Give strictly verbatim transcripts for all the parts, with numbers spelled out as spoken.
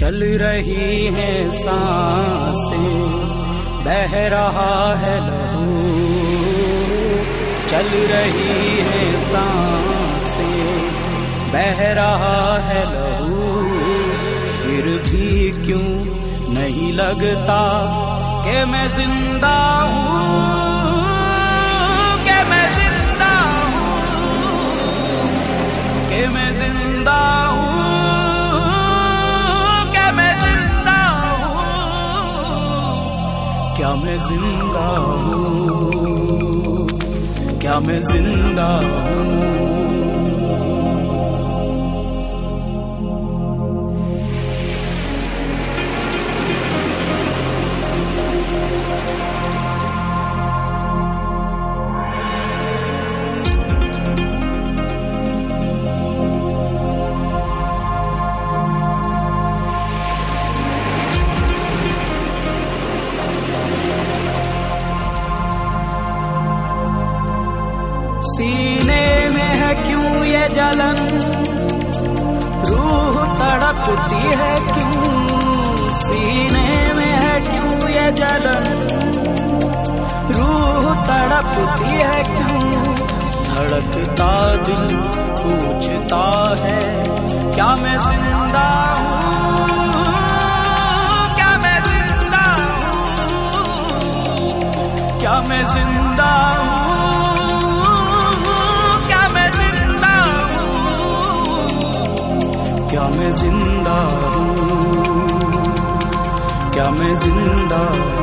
चल रही हैं सांसें, बह रहा है लहू, चल रही हैं सांसें, बह रहा है लहू, फिर भी क्यों नहीं लगता कि मैं जिंदा हूँ, कि मैं जिंदा हूँ, कि मैं जिंदा हूँ, कि मैं जिंदा हूँ, क्या मैं जिंदा हूँ, क्या मैं जिंदा हूँ। सीने में है क्यों ये जलन, रूह तड़पती है क्यों, सीने में है क्यों ये जलन, रूह तड़पती है क्यों, धड़कता दिल पूछता है क्या मैं जिंदा हूँ, क्या मैं जिंदा हूँ, क्या मैं जिंदा हूँ, क्या मैं जिंदा हूँ, क्या मैं जिंदा हूँ।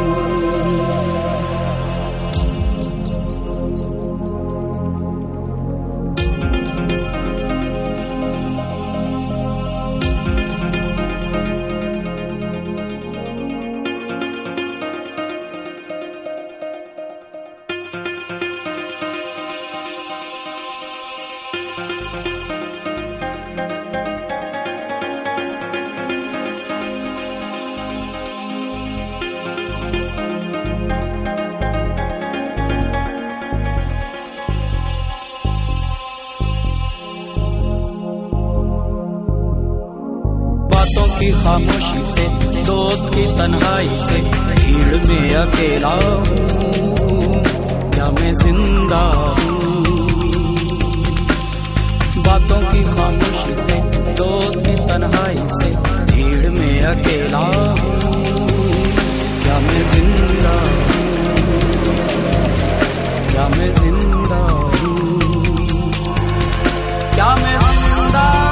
की खामोशी से, दोस्त की तन्हाई से, भीड़ में अकेला हूँ, क्या मैं जिंदा हूँ। बातों की खामोशी से, दोस्त की तन्हाई से, भीड़ में अकेला हूँ, क्या मैं जिंदा हूँ, क्या मैं जिंदा हूँ, क्या मैं जिंदा हूँ,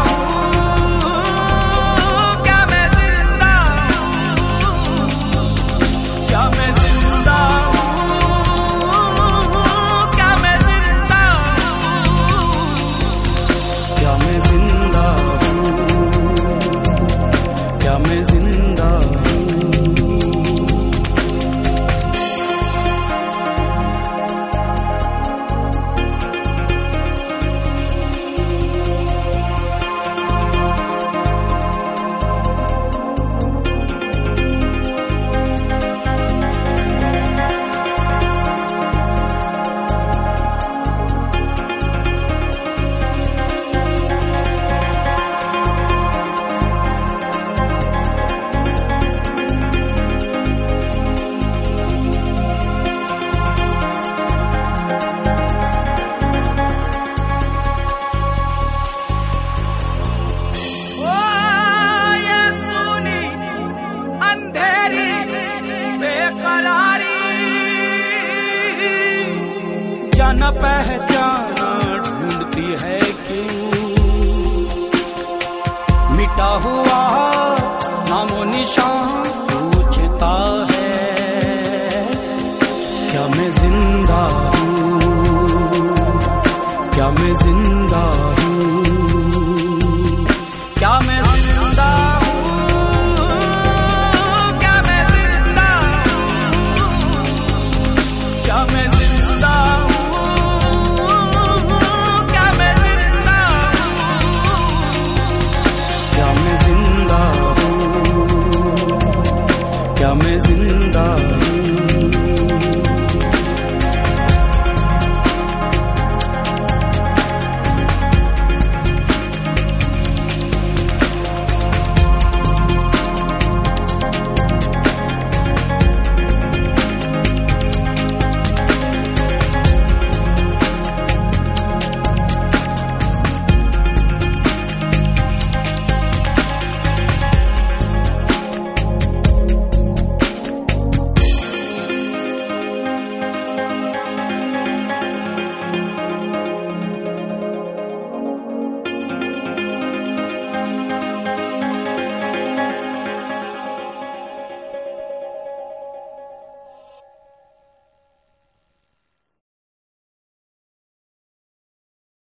न पहचाना ढूंढती है क्यों, मिटा हुआ नामो निशान पूछता है क्या मैं जिंदा हूँ, क्या मैं जिंदा